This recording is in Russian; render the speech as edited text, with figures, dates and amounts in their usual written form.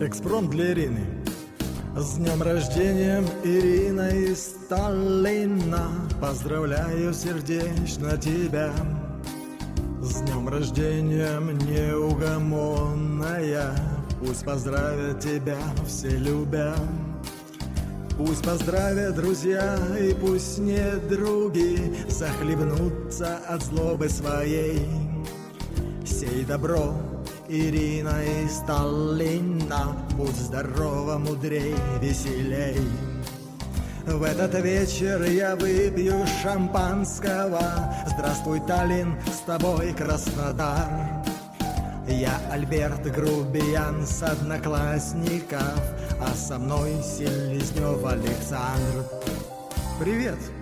Экспромт для Ирины. С днем рождения, Ирина из Сталина. Поздравляю сердечно тебя. С днем рождения, неугомонная. Пусть поздравят тебя все любя. Пусть поздравят друзья и пусть недруги захлебнутся от злобы своей. Сей добро, Ирина из Сталина. Будь здорова, мудрей, веселей. В этот вечер я выпью шампанского. Здравствуй, Таллин, с тобой Краснодар. Я Альберт Грубиян с одноклассников, а со мной Селезнев Александр. Привет!